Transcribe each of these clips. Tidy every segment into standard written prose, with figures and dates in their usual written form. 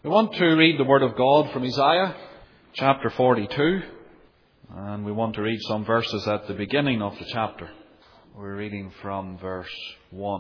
We want to read the Word of God from Isaiah chapter 42, and we want to read some verses at the beginning of the chapter. We're reading from verse 1.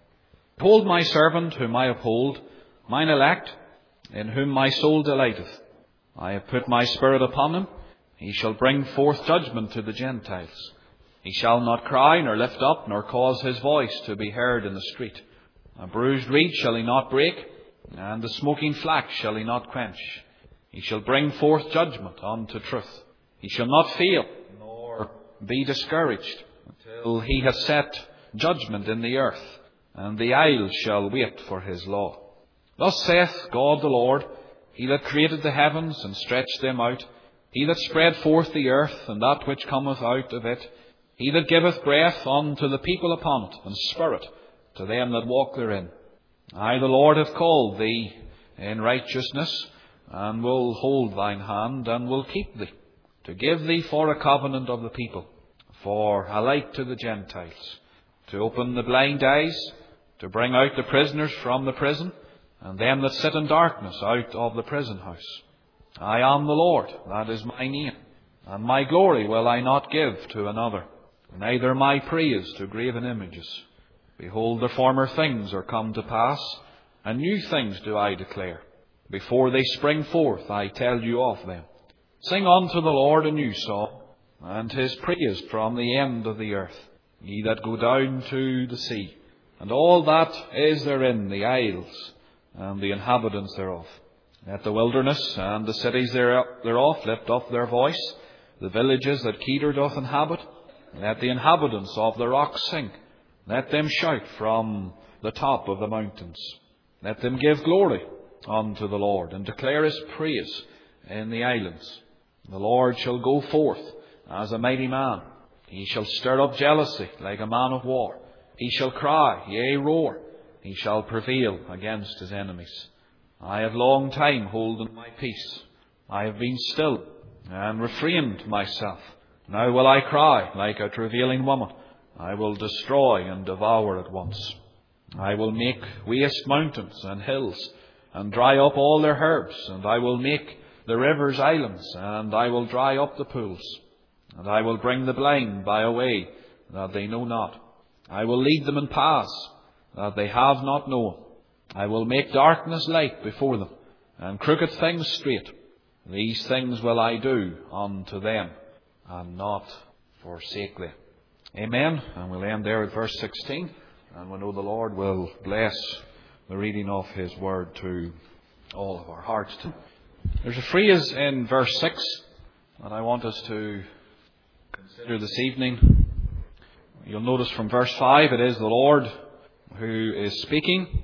Behold my servant whom I uphold, mine elect, in whom my soul delighteth. I have put my spirit upon him. He shall bring forth judgment to the Gentiles. He shall not cry, nor lift up, nor cause his voice to be heard in the street. A bruised reed shall he not break, and the smoking flax shall he not quench. He shall bring forth judgment unto truth. He shall not fail, nor be discouraged, until he hath set judgment in the earth, and the isles shall wait for his law. Thus saith God the Lord, He that created the heavens and stretched them out, He that spread forth the earth and that which cometh out of it, He that giveth breath unto the people upon it, and spirit to them that walk therein. I, the Lord, have called thee in righteousness, and will hold thine hand, and will keep thee, to give thee for a covenant of the people, for a light to the Gentiles, to open the blind eyes, to bring out the prisoners from the prison, and them that sit in darkness out of the prison house. I am the Lord, that is my name, and my glory will I not give to another, neither my praise to graven images. Behold, the former things are come to pass, and new things do I declare. Before they spring forth, I tell you of them. Sing unto the Lord a new song, and his praise from the end of the earth. Ye that go down to the sea, and all that is therein, the isles, and the inhabitants thereof. Let the wilderness and the cities thereof lift up their voice, the villages that Kedar doth inhabit. Let the inhabitants of the rocks sing. Let them shout from the top of the mountains. Let them give glory unto the Lord, and declare his praise in the islands. The Lord shall go forth as a mighty man. He shall stir up jealousy like a man of war. He shall cry, yea, roar. He shall prevail against his enemies. I have long time holden my peace. I have been still and refrained myself. Now will I cry like a travailing woman. I will destroy and devour at once. I will make waste mountains and hills, and dry up all their herbs. And I will make the rivers islands, and I will dry up the pools. And I will bring the blind by a way that they know not. I will lead them in paths that they have not known. I will make darkness light before them, and crooked things straight. These things will I do unto them, and not forsake them. Amen. And we'll end there at verse 16. And we know the Lord will bless the reading of his word to all of our hearts. There's a phrase in verse 6 that I want us to consider this evening. You'll notice from verse 5 it is the Lord who is speaking.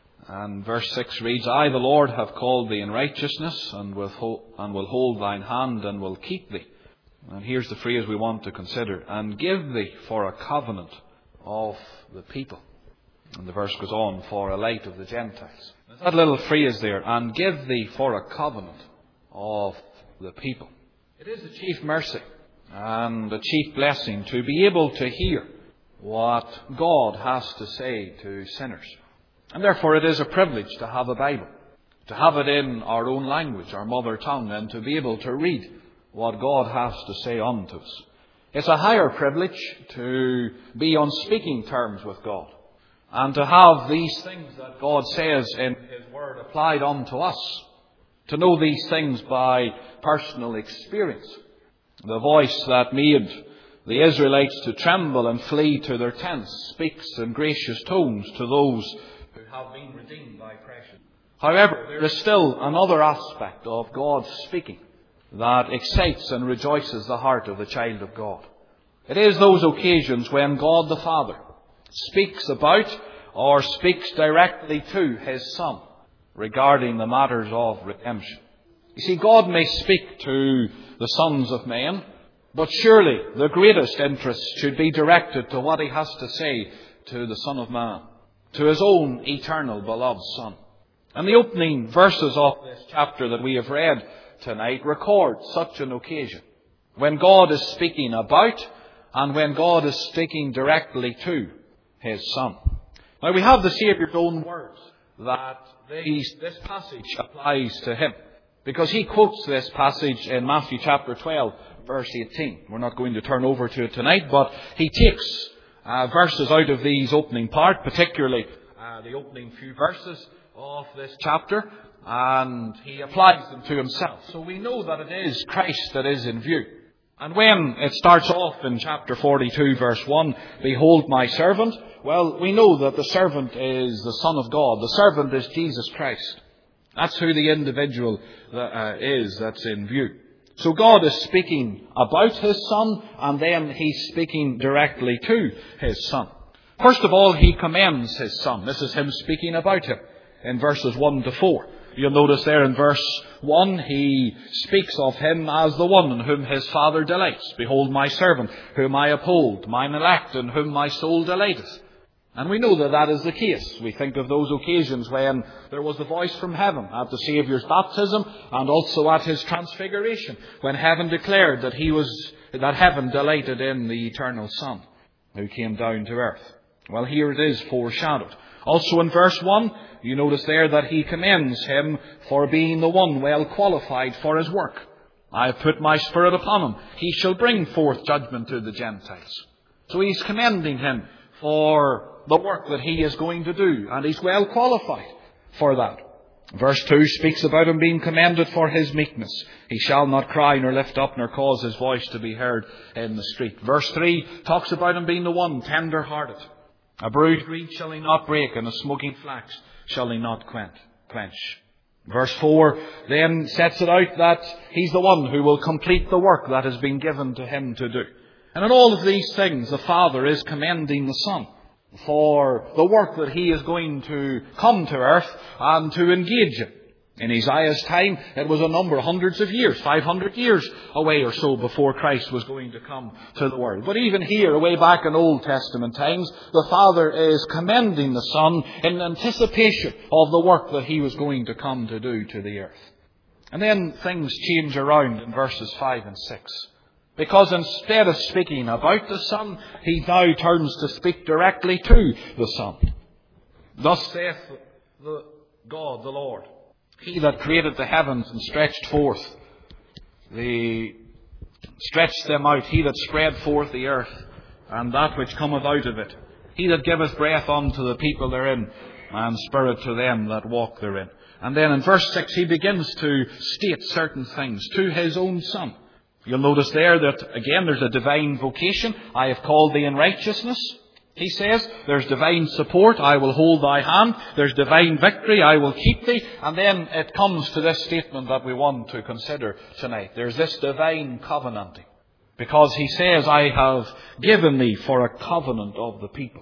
And verse 6 reads, I, the Lord, have called thee in righteousness, and will hold thine hand, and will keep thee. And here's the phrase we want to consider. And give thee for a covenant of the people. And the verse goes on, for a light of the Gentiles. There's that little phrase there. And give thee for a covenant of the people. It is a chief mercy and a chief blessing to be able to hear what God has to say to sinners. And therefore it is a privilege to have a Bible. To have it in our own language, our mother tongue, and to be able to read what God has to say unto us. It's a higher privilege to be on speaking terms with God, and to have these things that God says in his word applied unto us, to know these things by personal experience. The voice that made the Israelites to tremble and flee to their tents speaks in gracious tones to those who have been redeemed by precious. However, there is still another aspect of God's speaking that excites and rejoices the heart of the child of God. It is those occasions when God the Father speaks about or speaks directly to his Son regarding the matters of redemption. You see, God may speak to the sons of men, but surely the greatest interest should be directed to what he has to say to the Son of Man, to his own eternal beloved Son. And the opening verses of this chapter that we have read tonight record such an occasion, when God is speaking about and when God is speaking directly to his Son. Now we have the Saviour's own words that this passage applies to him, because he quotes this passage in Matthew chapter 12, verse 18. We're not going to turn over to it tonight, but he takes verses out of these opening part, particularly the opening few verses of this chapter, and he applies them to himself. So we know that it is Christ that is in view. And when it starts off in chapter 42, verse 1, "Behold my servant," well, we know that the servant is the Son of God. The servant is Jesus Christ. That's who the individual is that's in view. So God is speaking about his Son, and then he's speaking directly to his Son. First of all, he commends his Son. This is him speaking about him in verses 1 to 4. You'll notice there in verse 1, he speaks of him as the one in whom his Father delights. "Behold my servant, whom I uphold, mine elect, in whom my soul delighteth." And we know that that is the case. We think of those occasions when there was a voice from heaven at the Saviour's baptism, and also at his transfiguration, when heaven declared that heaven delighted in the eternal Son, who came down to earth. Well, here it is foreshadowed. Also in verse 1, you notice there that he commends him for being the one well qualified for his work. "I have put my Spirit upon him. He shall bring forth judgment to the Gentiles." So he's commending him for the work that he is going to do, and he's well qualified for that. Verse 2 speaks about him being commended for his meekness. "He shall not cry nor lift up nor cause his voice to be heard in the street." Verse 3 talks about him being the one tender-hearted. "A bruised reed shall he not break, and a smoking flax shall he not quench." Verse 4 then sets it out that he's the one who will complete the work that has been given to him to do. And in all of these things, the Father is commending the Son for the work that he is going to come to earth and to engage in. In Isaiah's time, it was a number, hundreds of years, 500 years away or so before Christ was going to come to the world. But even here, way back in Old Testament times, the Father is commending the Son in anticipation of the work that he was going to come to do to the earth. And then things change around in verses 5 and 6. Because instead of speaking about the Son, he now turns to speak directly to the Son. "Thus saith God the Lord, He that created the heavens and stretched them out, he that spread forth the earth, and that which cometh out of it, he that giveth breath unto the people therein, and spirit to them that walk therein." And then in verse 6 he begins to state certain things to his own Son. You'll notice there that, again, there's a divine vocation. "I have called thee in righteousness," he says. There's divine support. "I will hold thy hand." There's divine victory. "I will keep thee." And then it comes to this statement that we want to consider tonight. There's this divine covenanting. Because he says, "I have given thee for a covenant of the people."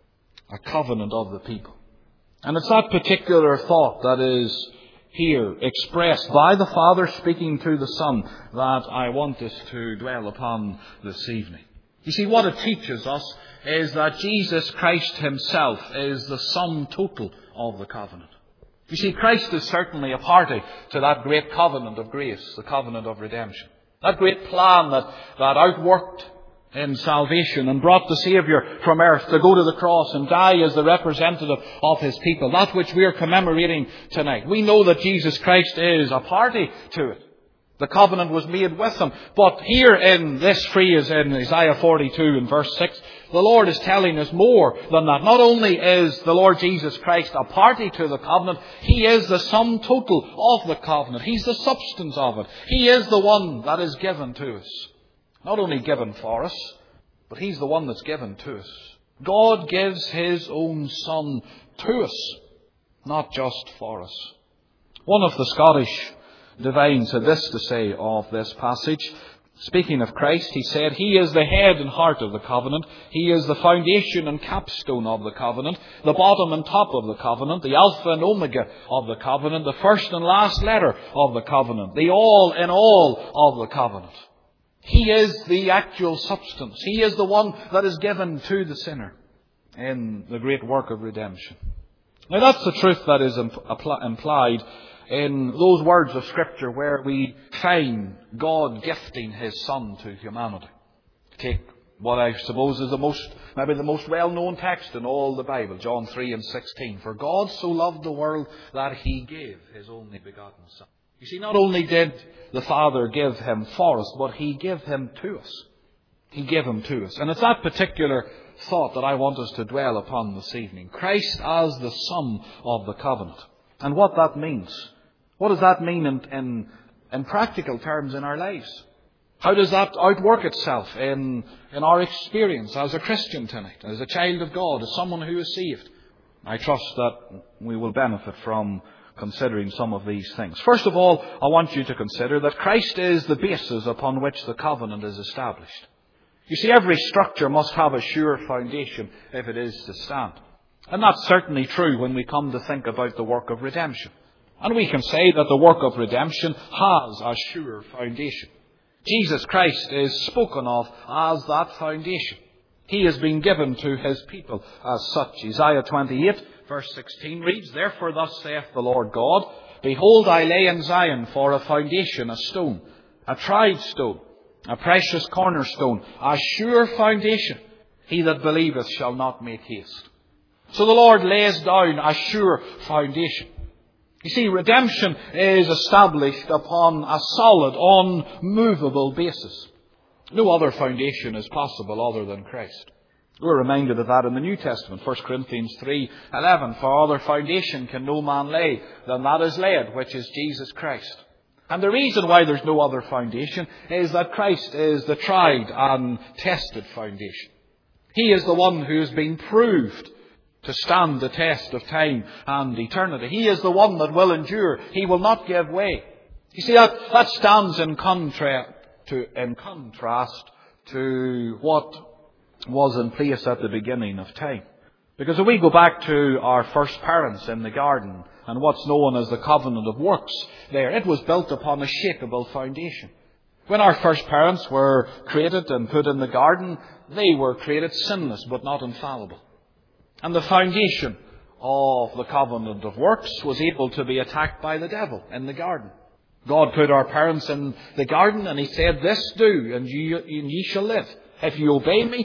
A covenant of the people. And it's that particular thought that is here expressed by the Father speaking to the Son that I want us to dwell upon this evening. You see, what it teaches us is that Jesus Christ himself is the sum total of the covenant. You see, Christ is certainly a party to that great covenant of grace, the covenant of redemption. That great plan that outworked in salvation and brought the Saviour from earth to go to the cross and die as the representative of his people. That which we are commemorating tonight. We know that Jesus Christ is a party to it. The covenant was made with him. But here in this phrase in Isaiah 42 and verse 6, the Lord is telling us more than that. Not only is the Lord Jesus Christ a party to the covenant, he is the sum total of the covenant. He's the substance of it. He is the one that is given to us. Not only given for us, but he's the one that's given to us. God gives his own Son to us, not just for us. One of the Scottish divines had this to say of this passage. Speaking of Christ, he said, "He is the head and heart of the covenant. He is the foundation and capstone of the covenant, the bottom and top of the covenant, the alpha and omega of the covenant, the first and last letter of the covenant, the all in all of the covenant." He is the actual substance. He is the one that is given to the sinner in the great work of redemption. Now that's the truth that is implied in those words of Scripture where we find God gifting his Son to humanity. Take what I suppose is maybe the most well-known text in all the Bible, John 3:16. For God so loved the world that He gave His only begotten Son. You see, not only did the Father give Him for us, but He gave Him to us. He gave Him to us. And it's that particular thought that I want us to dwell upon this evening. Christ as the sum of the covenant. And what that means. What does that mean in practical terms in our lives? How does that outwork itself in our experience as a Christian tonight, as a child of God, as someone who is saved? I trust that we will benefit from considering some of these things. First of all, I want you to consider that Christ is the basis upon which the covenant is established. You see, every structure must have a sure foundation if it is to stand. And that's certainly true when we come to think about the work of redemption. And we can say that the work of redemption has a sure foundation. Jesus Christ is spoken of as that foundation. He has been given to His people as such. Isaiah 28 verse 16 reads, Therefore thus saith the Lord God, Behold, I lay in Zion for a foundation, a stone, a tried stone, a precious cornerstone, a sure foundation. He that believeth shall not make haste. So the Lord lays down a sure foundation. You see, redemption is established upon a solid, unmovable basis. No other foundation is possible other than Christ. We're reminded of that in the New Testament, 1 Corinthians 3:11. For other foundation can no man lay than that is laid, which is Jesus Christ. And the reason why there's no other foundation is that Christ is the tried and tested foundation. He is the one who has been proved to stand the test of time and eternity. He is the one that will endure. He will not give way. You see, that stands in contrast to what was in place at the beginning of time. Because if we go back to our first parents in the garden and what's known as the covenant of works there, it was built upon a shakeable foundation. When our first parents were created and put in the garden, they were created sinless but not infallible. And the foundation of the covenant of works was able to be attacked by the devil in the garden. God put our parents in the garden and He said, This do, and ye shall live. If you obey me,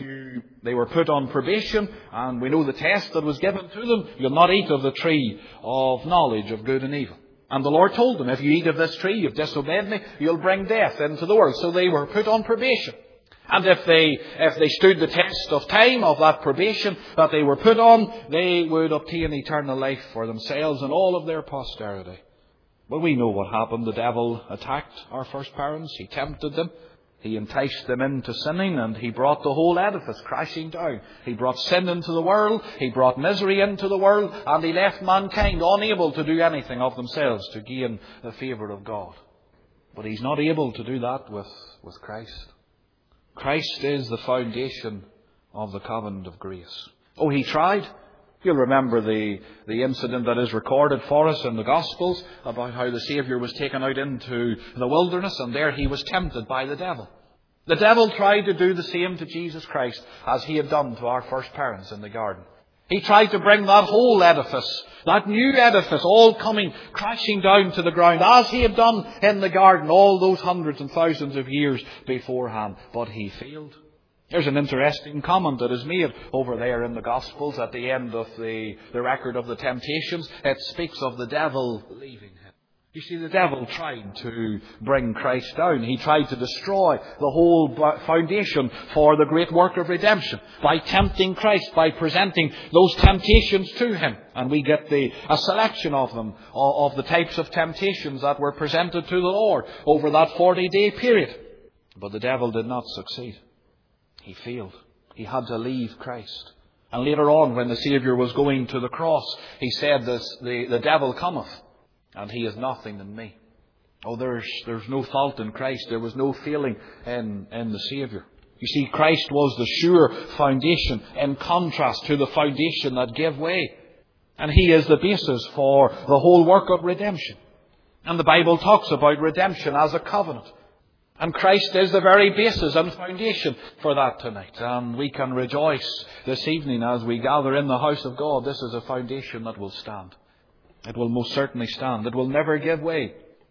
they were put on probation, and we know the test that was given to them, you'll not eat of the tree of knowledge of good and evil. And the Lord told them, if you eat of this tree, you've disobeyed me, you'll bring death into the world. So they were put on probation. And if they stood the test of time, of that probation that they were put on, they would obtain eternal life for themselves and all of their posterity. Well, we know what happened. The devil attacked our first parents. He tempted them. He enticed them into sinning, and he brought the whole edifice crashing down. He brought sin into the world. He brought misery into the world. And he left mankind unable to do anything of themselves to gain the favour of God. But He's not able to do that with Christ. Christ is the foundation of the covenant of grace. Oh, He tried. You'll remember the incident that is recorded for us in the Gospels about how the Saviour was taken out into the wilderness, and there He was tempted by the devil. The devil tried to do the same to Jesus Christ as he had done to our first parents in the garden. He tried to bring that whole edifice, that new edifice, all coming crashing down to the ground, as He had done in the garden all those hundreds and thousands of years beforehand. But He failed. There's an interesting comment that is made over there in the Gospels at the end of the record of the temptations. It speaks of the devil leaving Him. You see, the devil tried to bring Christ down. He tried to destroy the whole foundation for the great work of redemption by tempting Christ, by presenting those temptations to Him. And we get a selection of them, of the types of temptations that were presented to the Lord over that 40-day period. But the devil did not succeed. He failed. He had to leave Christ. And later on, when the Saviour was going to the cross, He said, the devil cometh, and he is nothing in me. Oh, there's no fault in Christ. There was no failing in the Saviour. You see, Christ was the sure foundation in contrast to the foundation that gave way. And He is the basis for the whole work of redemption. And the Bible talks about redemption as a covenant. And Christ is the very basis and foundation for that tonight. And we can rejoice this evening as we gather in the house of God. This is a foundation that will stand. It will most certainly stand. It will never give way.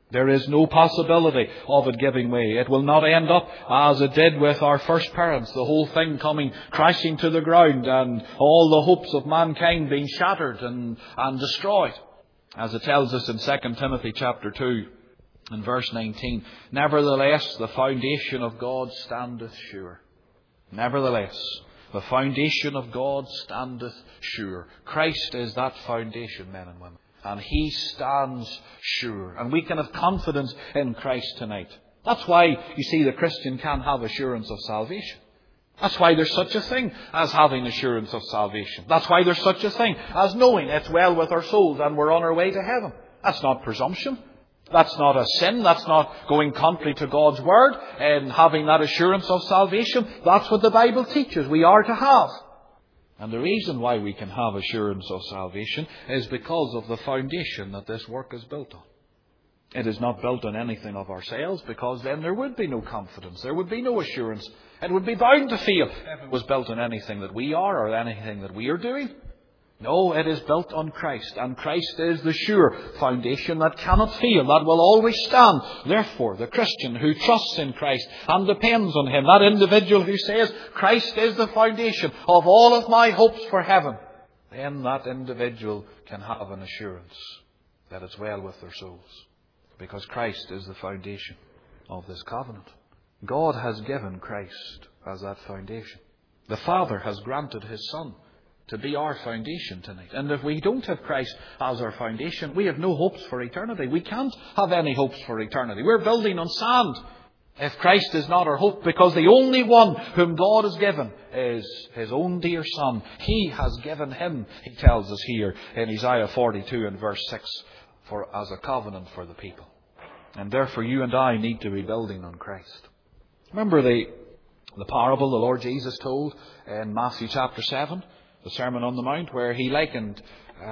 There is no possibility of it giving way. It will not end up as it did with our first parents, the whole thing coming crashing to the ground and all the hopes of mankind being shattered and destroyed. As it tells us in 2 Timothy chapter 2 and verse 19, nevertheless, the foundation of God standeth sure. Nevertheless, the foundation of God standeth sure. Christ is that foundation, men and women. And He stands sure. And we can have confidence in Christ tonight. That's why, you see, the Christian can have assurance of salvation. That's why there's such a thing as having assurance of salvation. That's why there's such a thing as knowing it's well with our souls and we're on our way to heaven. That's not presumption. That's not a sin. That's not going contrary to God's Word and having that assurance of salvation. That's what the Bible teaches we are to have. And the reason why we can have assurance of salvation is because of the foundation that this work is built on. It is not built on anything of ourselves, because then there would be no confidence. There would be no assurance. It would be bound to fail if it was built on anything that we are or anything that we are doing. No, it is built on Christ, and Christ is the sure foundation that cannot fail, that will always stand. Therefore, the Christian who trusts in Christ and depends on Him, that individual who says, Christ is the foundation of all of my hopes for heaven, then that individual can have an assurance that it's well with their souls, because Christ is the foundation of this covenant. God has given Christ as that foundation. The Father has granted His Son to be our foundation tonight. And if we don't have Christ as our foundation, we have no hopes for eternity. We can't have any hopes for eternity. We're building on sand if Christ is not our hope, because the only one whom God has given is His own dear Son. He has given Him, He tells us here in Isaiah 42 and verse 6, as a covenant for the people. And therefore you and I need to be building on Christ. Remember the parable the Lord Jesus told in Matthew chapter 7? The Sermon on the Mount, where He likened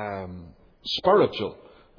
spiritual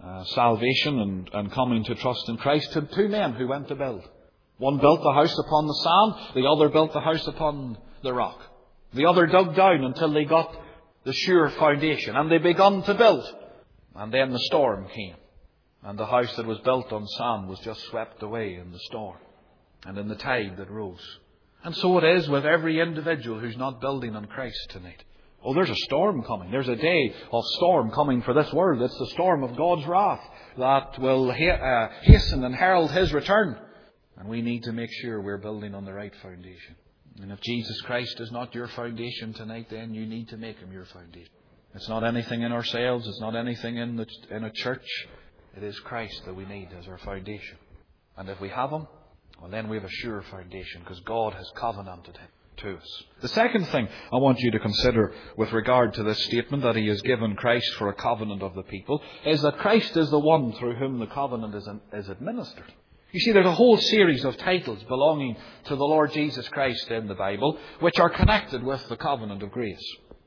salvation and coming to trust in Christ to two men who went to build. One built the house upon the sand, the other built the house upon the rock. The other dug down until they got the sure foundation, and they begun to build. And then the storm came, and the house that was built on sand was just swept away in the storm and in the tide that rose. And so it is with every individual who's not building on Christ tonight. Oh, there's a storm coming. There's a day of storm coming for this world. It's the storm of God's wrath that will hasten and herald His return. And we need to make sure we're building on the right foundation. And if Jesus Christ is not your foundation tonight, then you need to make Him your foundation. It's not anything in ourselves. It's not anything in a church. It is Christ that we need as our foundation. And if we have Him, well, then we have a sure foundation, because God has covenanted Him to us. The second thing I want you to consider with regard to this statement that He has given Christ for a covenant of the people is that Christ is the one through whom the covenant is administered. You see, there's a whole series of titles belonging to the Lord Jesus Christ in the Bible which are connected with the covenant of grace.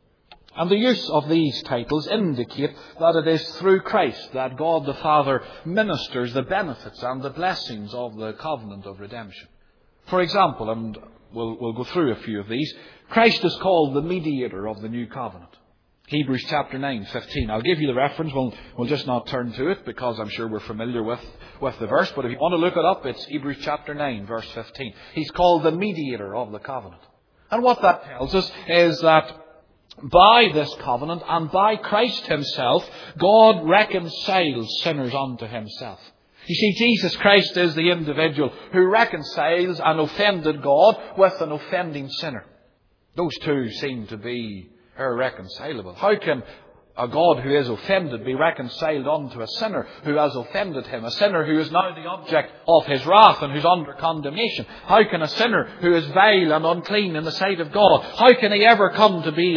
And the use of these titles indicate that it is through Christ that God the Father ministers the benefits and the blessings of the covenant of redemption. For example, and we'll go through a few of these, Christ is called the mediator of the new covenant. Hebrews chapter 9:15. I'll give you the reference. We'll just not turn to it because I'm sure we're familiar with the verse. But if you want to look it up, it's Hebrews chapter 9, verse 15. He's called the mediator of the covenant. And what that tells us is that by this covenant and by Christ Himself, God reconciles sinners unto Himself. You see, Jesus Christ is the individual who reconciles an offended God with an offending sinner. Those two seem to be irreconcilable. How can a God who is offended be reconciled unto a sinner who has offended Him? A sinner who is now the object of His wrath and who's under condemnation. How can a sinner who is vile and unclean in the sight of God, how can he ever come to be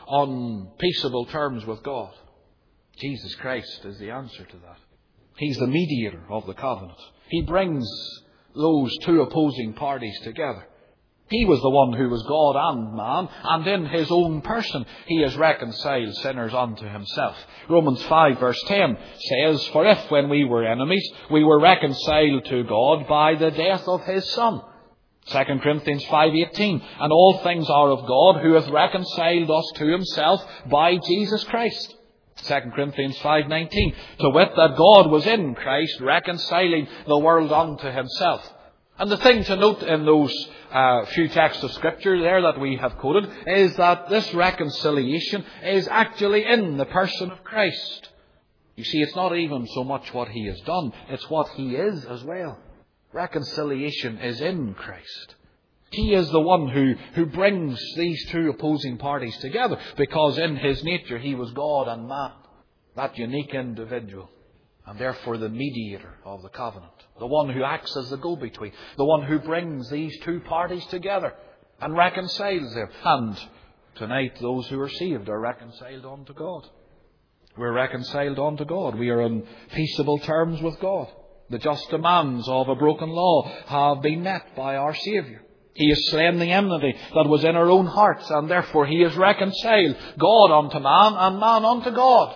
on peaceable terms with God? Jesus Christ is the answer to that. He's the mediator of the covenant. He brings those two opposing parties together. He was the one who was God and man, and in His own person He has reconciled sinners unto Himself. Romans 5 verse 10 says, For if when we were enemies, we were reconciled to God by the death of His Son. 2 Corinthians 5:18, And all things are of God, who hath reconciled us to Himself by Jesus Christ. 2 Corinthians 5:19. To wit, that God was in Christ, reconciling the world unto himself. And the thing to note in those few texts of Scripture there that we have quoted is that this reconciliation is actually in the person of Christ. You see, it's not even so much what he has done, it's what he is as well. Reconciliation is in Christ. He is the one who brings these two opposing parties together, because in his nature he was God and man, that unique individual, and therefore the mediator of the covenant, the one who acts as the go-between, the one who brings these two parties together and reconciles them. And tonight those who are saved are reconciled unto God. We're reconciled unto God. We are on peaceable terms with God. The just demands of a broken law have been met by our Saviour. He has slain the enmity that was in our own hearts, and therefore he has reconciled God unto man and man unto God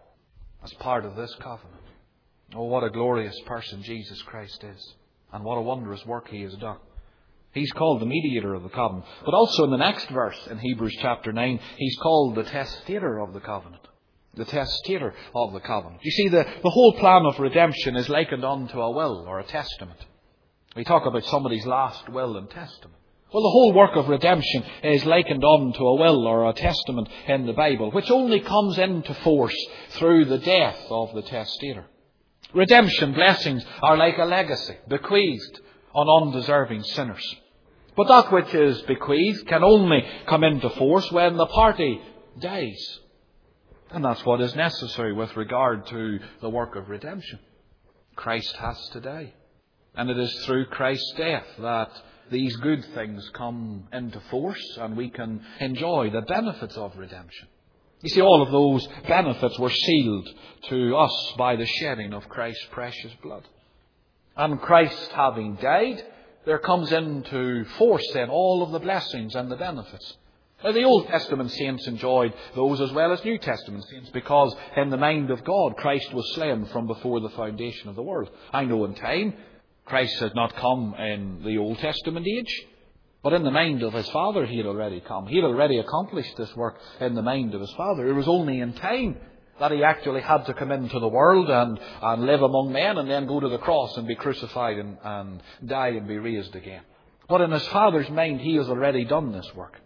as part of this covenant. Oh, what a glorious person Jesus Christ is, and what a wondrous work he has done. He's called the mediator of the covenant. But also in the next verse, in Hebrews chapter 9, he's called the testator of the covenant. The testator of the covenant. You see, the whole plan of redemption is likened unto a will or a testament. We talk about somebody's last will and testament. Well, the whole work of redemption is likened unto a will or a testament in the Bible, which only comes into force through the death of the testator. Redemption blessings are like a legacy bequeathed on undeserving sinners. But that which is bequeathed can only come into force when the party dies. And that's what is necessary with regard to the work of redemption. Christ has to die. And it is through Christ's death that these good things come into force and we can enjoy the benefits of redemption. You see, all of those benefits were sealed to us by the shedding of Christ's precious blood. And Christ having died, there comes into force then all of the blessings and the benefits. Now, the Old Testament saints enjoyed those as well as New Testament saints, because in the mind of God, Christ was slain from before the foundation of the world. I know in time, Christ had not come in the Old Testament age, but in the mind of his Father he had already come. He had already accomplished this work in the mind of his Father. It was only in time that he actually had to come into the world and live among men and then go to the cross and be crucified and die and be raised again. But in his Father's mind he has already done this work,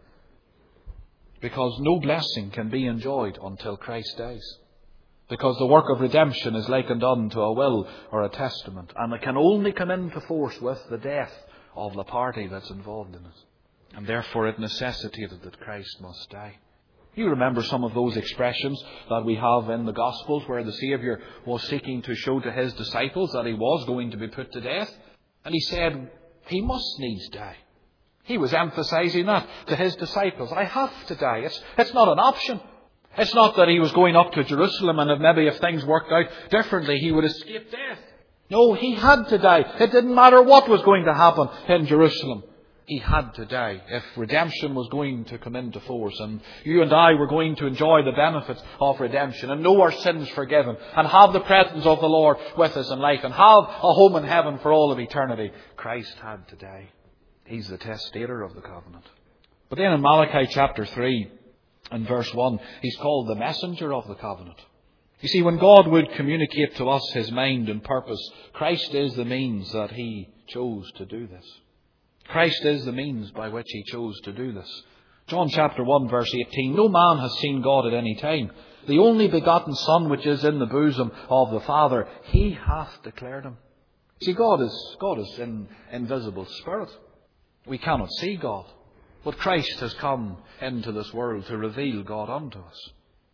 because no blessing can be enjoyed until Christ dies. Because the work of redemption is likened unto a will or a testament, and it can only come into force with the death of the party that's involved in it. And therefore it necessitated that Christ must die. You remember some of those expressions that we have in the Gospels where the Saviour was seeking to show to his disciples that he was going to be put to death. And he said, he must needs die. He was emphasizing that to his disciples. I have to die. It's not an option. It's not that he was going up to Jerusalem and maybe if things worked out differently, he would escape death. No, he had to die. It didn't matter what was going to happen in Jerusalem. He had to die if redemption was going to come into force. And you and I were going to enjoy the benefits of redemption and know our sins forgiven and have the presence of the Lord with us in life and have a home in heaven for all of eternity. Christ had to die. He's the testator of the covenant. But then in Malachi chapter 3 and verse 1, he's called the messenger of the covenant. You see, when God would communicate to us his mind and purpose, Christ is the means that he chose to do this. Christ is the means by which he chose to do this. John chapter 1 verse 18, no man has seen God at any time. The only begotten Son which is in the bosom of the Father, he hath declared him. See, God is in invisible spirit. We cannot see God. But Christ has come into this world to reveal God unto us.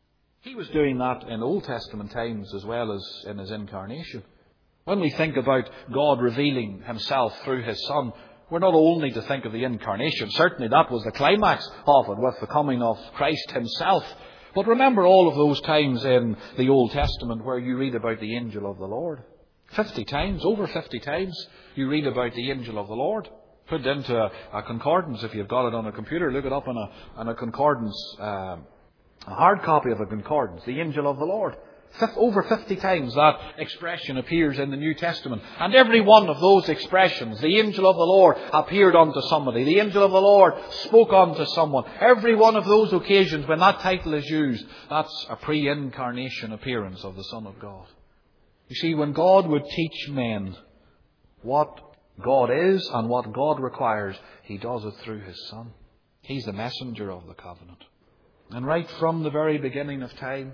He was doing that in Old Testament times as well as in his incarnation. When we think about God revealing himself through his Son, we're not only to think of the incarnation. Certainly that was the climax of it with the coming of Christ himself. But remember all of those times in the Old Testament where you read about the angel of the Lord. 50 times, over 50 times, you read about the angel of the Lord. Put it into a concordance if you've got it on a computer. Look it up on a concordance, a hard copy of a concordance. The angel of the Lord. Over 50 times that expression appears in the New Testament. And every one of those expressions, the angel of the Lord appeared unto somebody. The angel of the Lord spoke unto someone. Every one of those occasions when that title is used, that's a pre-incarnation appearance of the Son of God. You see, when God would teach men what God is and what God requires, He does it through His Son. He's the messenger of the covenant. And right from the very beginning of time,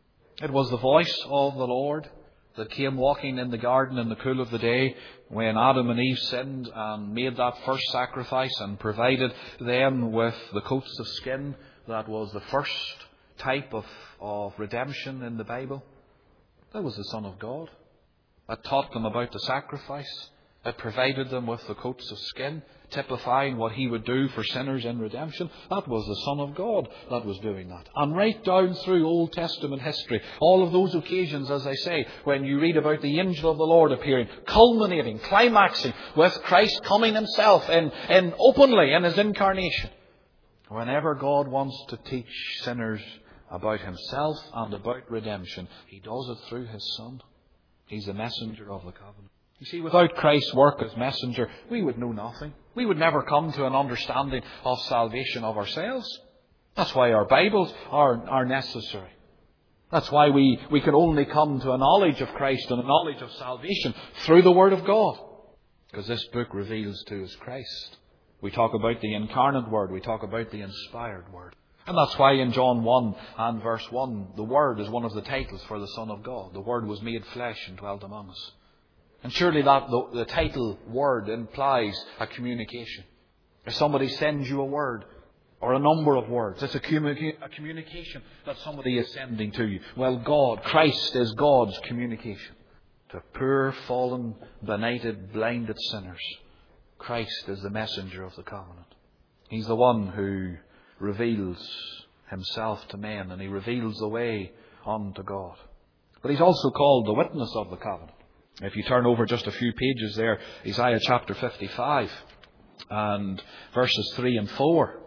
it was the voice of the Lord that came walking in the garden in the cool of the day when Adam and Eve sinned and made that first sacrifice and provided them with the coats of skin. That was the first type of redemption in the Bible. That was the Son of God. That taught them about the sacrifice. It provided them with the coats of skin, typifying what He would do for sinners in redemption. That was the Son of God that was doing that. And right down through Old Testament history, all of those occasions, as I say, when you read about the angel of the Lord appearing, culminating, climaxing with Christ coming Himself in openly in His incarnation. Whenever God wants to teach sinners about Himself and about redemption, He does it through His Son. He's the messenger of the covenant. You see, without Christ's work as messenger, we would know nothing. We would never come to an understanding of salvation of ourselves. That's why our Bibles are necessary. That's why we can only come to a knowledge of Christ and a knowledge of salvation through the Word of God. Because this book reveals to us Christ. We talk about the incarnate Word. We talk about the inspired Word. And that's why in John 1 and verse 1, the Word is one of the titles for the Son of God. The Word was made flesh and dwelt among us. And surely that the title word implies a communication. If somebody sends you a word or a number of words, it's a communication that somebody is sending to you. Well, Christ is God's communication to poor, fallen, benighted, blinded sinners. Christ is the messenger of the covenant. He's the one who reveals Himself to men, and He reveals the way unto God. But He's also called the witness of the covenant. If you turn over just a few pages there, Isaiah chapter 55 and verses 3 and 4.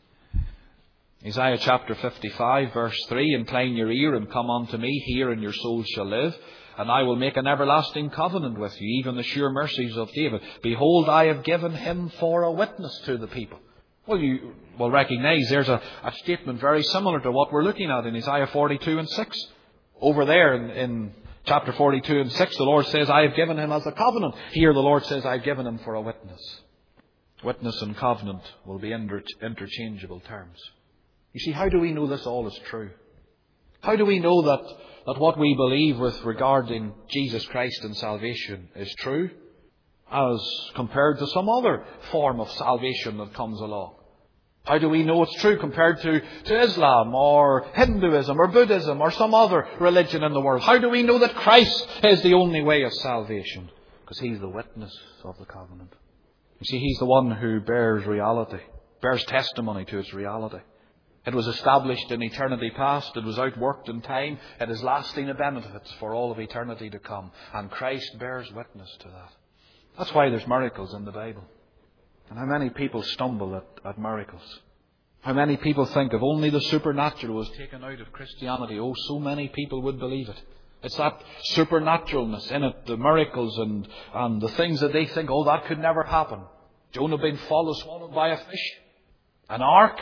Isaiah chapter 55 verse 3, Incline your ear and come unto me, hear and your soul shall live. And I will make an everlasting covenant with you, even the sure mercies of David. Behold, I have given him for a witness to the people. Well, you will recognize there's a statement very similar to what we're looking at in Isaiah 42 and 6. Over there in chapter 42 and 6, the Lord says, I have given him as a covenant. Here the Lord says, I have given him for a witness. Witness and covenant will be interchangeable terms. You see, how do we know this all is true? How do we know that what we believe with regarding Jesus Christ and salvation is true as compared to some other form of salvation that comes along? How do we know it's true compared to Islam or Hinduism or Buddhism or some other religion in the world? How do we know that Christ is the only way of salvation? Because He's the witness of the covenant. You see, He's the one who bears reality, bears testimony to its reality. It was established in eternity past. It was outworked in time. It is lasting benefits for all of eternity to come. And Christ bears witness to that. That's why there's miracles in the Bible. And how many people stumble at miracles? How many people think if only the supernatural was taken out of Christianity, oh, so many people would believe it. It's that supernaturalness in it, the miracles and the things that they think, oh, that could never happen. Jonah being swallowed by a fish, an ark.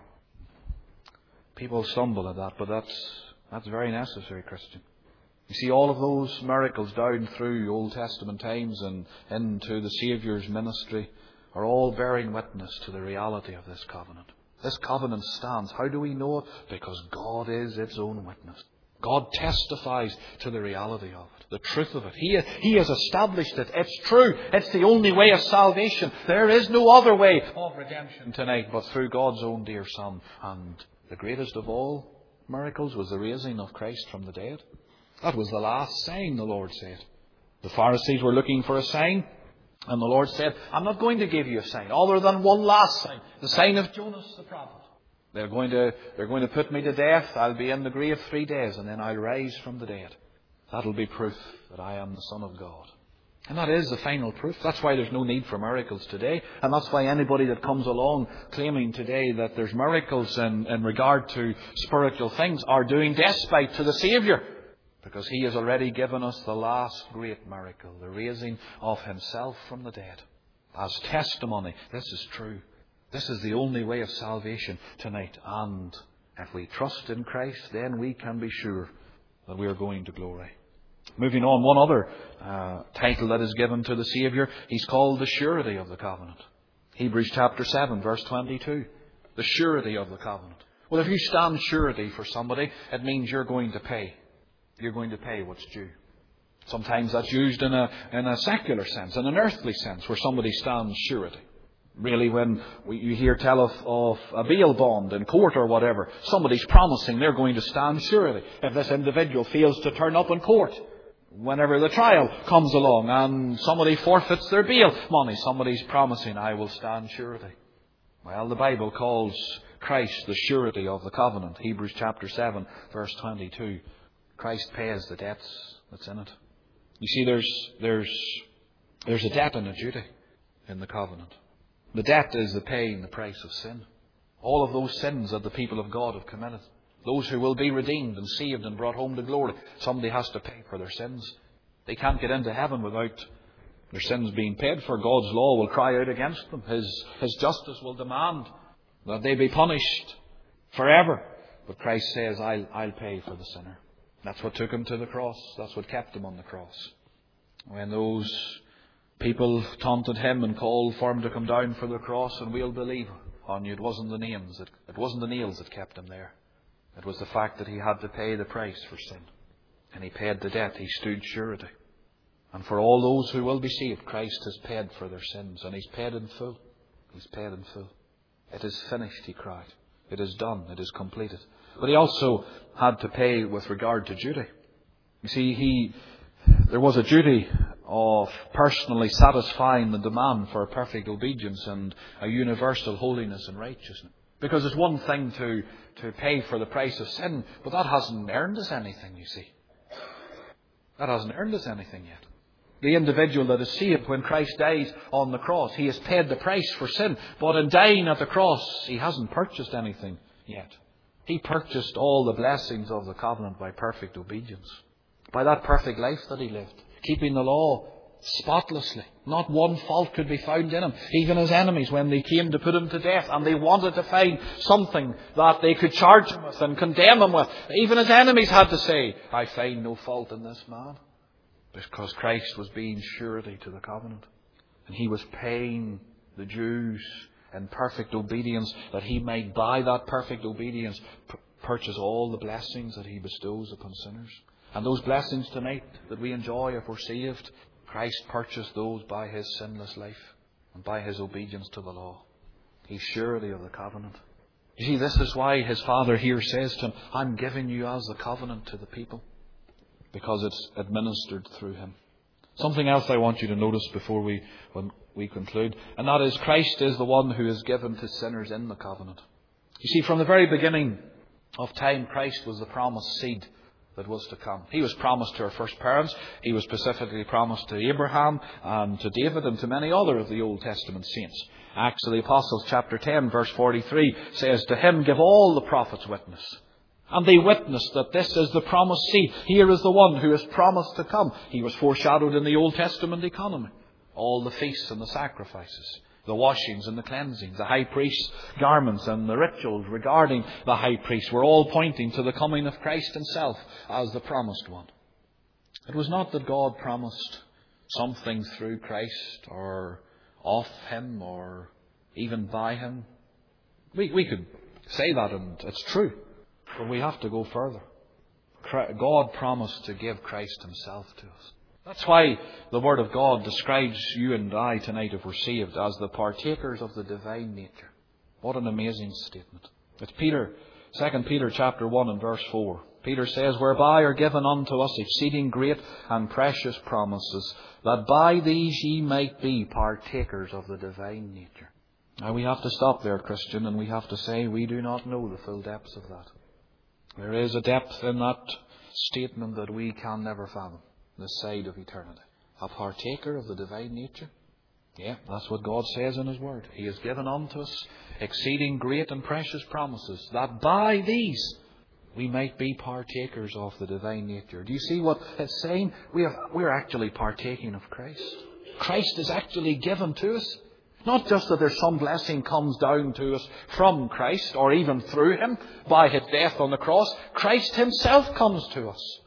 People stumble at that, but that's very necessary, Christian. You see, all of those miracles down through Old Testament times and into the Saviour's ministry are all bearing witness to the reality of this covenant. This covenant stands. How do we know it? Because God is its own witness. God testifies to the reality of it, the truth of it. He has established it. It's true. It's the only way of salvation. There is no other way of redemption tonight but through God's own dear Son. And the greatest of all miracles was the raising of Christ from the dead. That was the last sign, the Lord said. The Pharisees were looking for a sign. And the Lord said, I'm not going to give you a sign other than one last sign. The sign of Jonas the prophet. They're going to put me to death. I'll be in the grave 3 days and then I'll rise from the dead. That'll be proof that I am the Son of God. And that is the final proof. That's why there's no need for miracles today. And that's why anybody that comes along claiming today that there's miracles in regard to spiritual things are doing despite to the Saviour. Because He has already given us the last great miracle, the raising of Himself from the dead. As testimony, this is true. This is the only way of salvation tonight. And if we trust in Christ, then we can be sure that we are going to glory. Moving on, one other title that is given to the Saviour. He's called the surety of the covenant. Hebrews chapter 7, verse 22. The surety of the covenant. Well, if you stand surety for somebody, it means you're going to pay. You're going to pay what's due. Sometimes that's used in a secular sense, in an earthly sense, where somebody stands surety. Really, when you hear tell of a bail bond in court or whatever, somebody's promising they're going to stand surety. If this individual fails to turn up in court, whenever the trial comes along and somebody forfeits their bail money, somebody's promising, I will stand surety. Well, the Bible calls Christ the surety of the covenant. Hebrews chapter 7, verse 22. Christ pays the debts that's in it. You see, there's a debt and a duty in the covenant. The debt is the paying the price of sin. All of those sins that the people of God have committed. Those who will be redeemed and saved and brought home to glory. Somebody has to pay for their sins. They can't get into heaven without their sins being paid for. God's law will cry out against them. His justice will demand that they be punished forever. But Christ says, I'll pay for the sinner. That's what took Him to the cross. That's what kept Him on the cross. When those people taunted Him and called for Him to come down for the cross, and we'll believe on you, it wasn't the nails that kept Him there. It was the fact that He had to pay the price for sin. And He paid the debt. He stood surety. And for all those who will be saved, Christ has paid for their sins. And He's paid in full. He's paid in full. It is finished, He cried. It is done. It is completed. But He also had to pay with regard to duty. You see, there was a duty of personally satisfying the demand for perfect obedience and a universal holiness and righteousness. Because it's one thing to pay for the price of sin, but that hasn't earned us anything, you see. That hasn't earned us anything yet. The individual that is saved when Christ dies on the cross, he has paid the price for sin. But in dying at the cross, he hasn't purchased anything yet. He purchased all the blessings of the covenant by perfect obedience. By that perfect life that he lived. Keeping the law spotlessly. Not one fault could be found in him. Even his enemies, when they came to put him to death and they wanted to find something that they could charge him with and condemn him with, even his enemies had to say, I find no fault in this man. Because Christ was being surety to the covenant. And He was paying the dues in perfect obedience, that He might, by that perfect obedience, purchase all the blessings that He bestows upon sinners. And those blessings tonight that we enjoy if we're saved, Christ purchased those by His sinless life and by His obedience to the law. He's surety of the covenant. You see, this is why His Father here says to Him, I'm giving you as the covenant to the people. Because it's administered through Him. Something else I want you to notice before we conclude, and that is Christ is the one who is given to sinners in the covenant. You see, from the very beginning of time, Christ was the promised seed that was to come. He was promised to our first parents. He was specifically promised to Abraham and to David and to many other of the Old Testament saints. Acts of the Apostles chapter 10 verse 43 says, to Him give all the prophets witness. And they witnessed that this is the promised seed. Here is the one who is promised to come. He was foreshadowed in the Old Testament economy. All the feasts and the sacrifices, the washings and the cleansings, the high priest's garments and the rituals regarding the high priest were all pointing to the coming of Christ Himself as the promised one. It was not that God promised something through Christ or of Him or even by Him. We could say that, and it's true. But we have to go further. God promised to give Christ Himself to us. That's why the Word of God describes you and I tonight, if we're saved, as the partakers of the divine nature. What an amazing statement. It's 2 Peter chapter 1 and verse 4. Peter says, whereby are given unto us exceeding great and precious promises, that by these ye might be partakers of the divine nature. Now we have to stop there, Christian, and we have to say we do not know the full depths of that. There is a depth in that statement that we can never fathom, this side of eternity. A partaker of the divine nature? Yeah, that's what God says in His Word. He has given unto us exceeding great and precious promises, that by these we might be partakers of the divine nature. Do you see what it's saying? We're actually partaking of Christ. Christ is actually given to us. Not just that there's some blessing comes down to us from Christ or even through Him by His death on the cross. Christ Himself comes to us.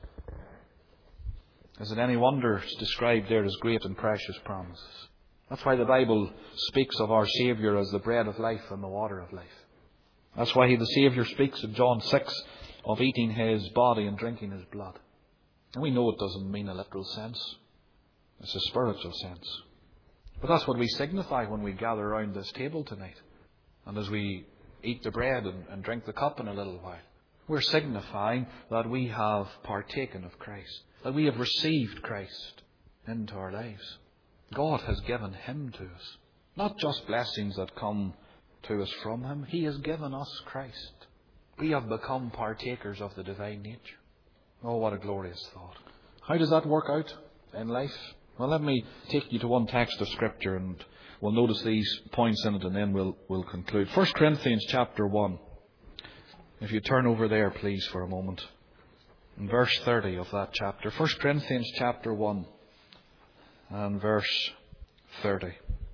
Is it any wonder it's described there as great and precious promises? That's why the Bible speaks of our Saviour as the bread of life and the water of life. That's why the Saviour speaks in John 6 of eating His body and drinking His blood. And we know it doesn't mean a literal sense. It's a spiritual sense. But that's what we signify when we gather around this table tonight. And as we eat the bread and drink the cup in a little while, we're signifying that we have partaken of Christ. That we have received Christ into our lives. God has given Him to us. Not just blessings that come to us from Him. He has given us Christ. We have become partakers of the divine nature. Oh, what a glorious thought. How does that work out in life? Well, let me take you to one text of Scripture and we'll notice these points in it and then we'll conclude. 1 Corinthians chapter 1. If you turn over there, please, for a moment. In verse 30 of that chapter. 1 Corinthians chapter 1 and verse 30.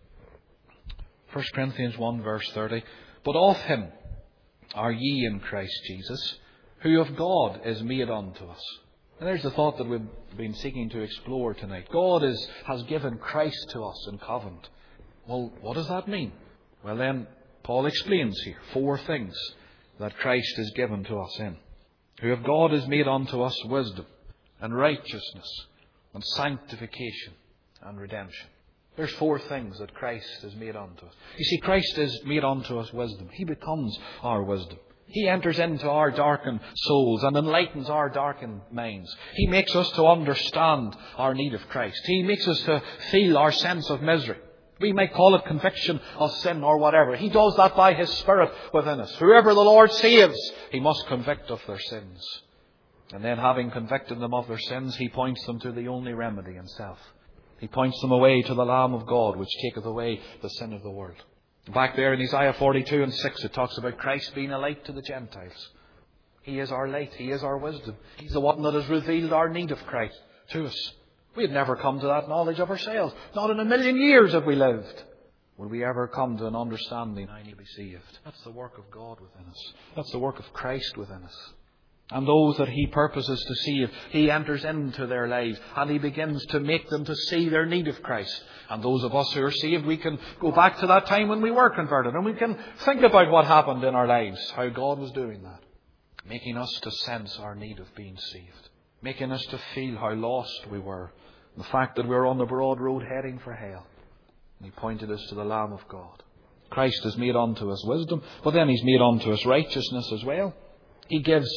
1 Corinthians 1 verse 30. But of Him are ye in Christ Jesus, who of God is made unto us. And there's the thought that we've been seeking to explore tonight. God has given Christ to us in covenant. Well, what does that mean? Well then, Paul explains here 4 things that Christ is given to us in. Who of God is made unto us wisdom and righteousness and sanctification and redemption. There's 4 things that Christ is made unto us. You see, Christ is made unto us wisdom. He becomes our wisdom. He enters into our darkened souls and enlightens our darkened minds. He makes us to understand our need of Christ. He makes us to feel our sense of misery. We might call it conviction of sin or whatever. He does that by His Spirit within us. Whoever the Lord saves, He must convict of their sins. And then having convicted them of their sins, He points them to the only remedy Himself. He points them away to the Lamb of God, which taketh away the sin of the world. Back there in Isaiah 42 and 6, it talks about Christ being a light to the Gentiles. He is our light. He is our wisdom. He's the one that has revealed our need of Christ to us. We had never come to that knowledge of ourselves. Not in a million years have we lived. Will we ever come to an understanding I need to be saved? That's the work of God within us. That's the work of Christ within us. And those that He purposes to save, He enters into their lives and He begins to make them to see their need of Christ. And those of us who are saved, we can go back to that time when we were converted and we can think about what happened in our lives, how God was doing that. Making us to sense our need of being saved. Making us to feel how lost we were. The fact that we were on the broad road heading for hell. And He pointed us to the Lamb of God. Christ has made unto us wisdom, but then He's made unto us righteousness as well. He gives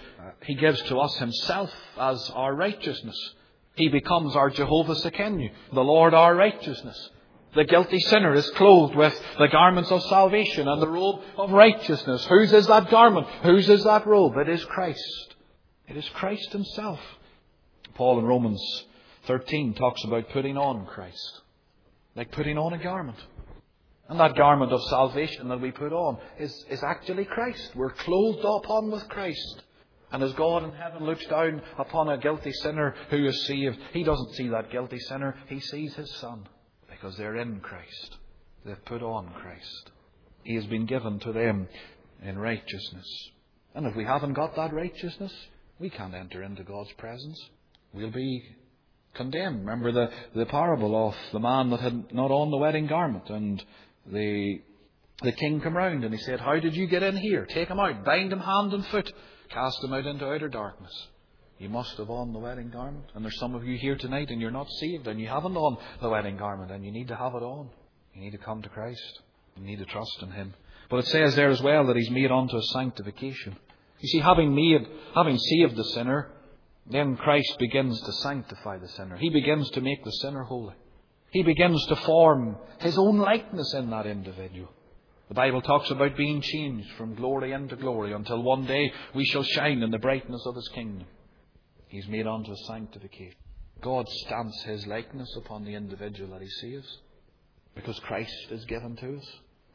to us Himself as our righteousness. He becomes our Jehovah Sekenu, the Lord our righteousness. The guilty sinner is clothed with the garments of salvation and the robe of righteousness. Whose is that garment? Whose is that robe? It is Christ. It is Christ Himself. Paul in Romans 13 talks about putting on Christ. Like putting on a garment. And that garment of salvation that we put on is actually Christ. We're clothed upon with Christ. And as God in heaven looks down upon a guilty sinner who is saved, He doesn't see that guilty sinner. He sees His Son. Because they're in Christ. They've put on Christ. He has been given to them in righteousness. And if we haven't got that righteousness, we can't enter into God's presence. We'll be condemned. Remember the parable of the man that had not on the wedding garment, and the king came round and he said, "How did you get in here? Take him out, bind him hand and foot, cast him out into outer darkness." You must have on the wedding garment. And there's some of you here tonight and you're not saved and you haven't on the wedding garment, and you need to have it on. You need to come to Christ. You need to trust in Him. But it says there as well that He's made unto us sanctification. You see, having saved the sinner, then Christ begins to sanctify the sinner. He begins to make the sinner holy. He begins to form His own likeness in that individual. The Bible talks about being changed from glory into glory until one day we shall shine in the brightness of His kingdom. He's made unto us sanctification. God stamps His likeness upon the individual that He saves because Christ is given to us.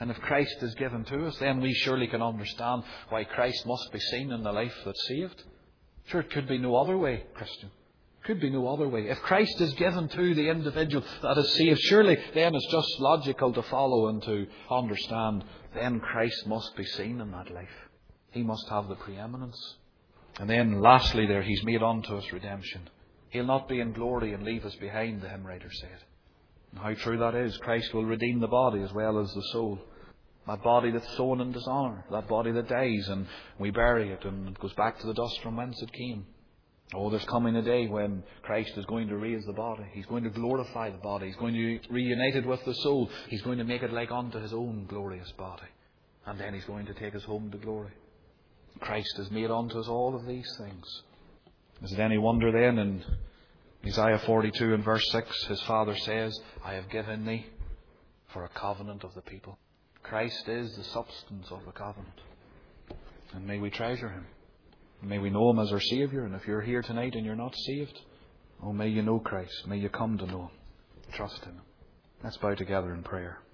And if Christ is given to us, then we surely can understand why Christ must be seen in the life that's saved. Sure, it could be no other way, Christian. Could be no other way. If Christ is given to the individual that is saved, surely then it's just logical to follow and to understand. Then Christ must be seen in that life. He must have the preeminence. And then lastly there, He's made unto us redemption. He'll not be in glory and leave us behind, the hymn writer said. And how true that is. Christ will redeem the body as well as the soul. That body that's sown in dishonour. That body that dies and we bury it and it goes back to the dust from whence it came. Oh, there's coming a day when Christ is going to raise the body. He's going to glorify the body. He's going to reunite it with the soul. He's going to make it like unto His own glorious body. And then He's going to take us home to glory. Christ has made unto us all of these things. Is it any wonder then in Isaiah 42 and verse 6, His Father says, I have given thee for a covenant of the people. Christ is the substance of the covenant. And may we treasure Him. May we know Him as our Saviour. And if you're here tonight and you're not saved, oh, may you know Christ. May you come to know Him. Trust in Him. Let's bow together in prayer.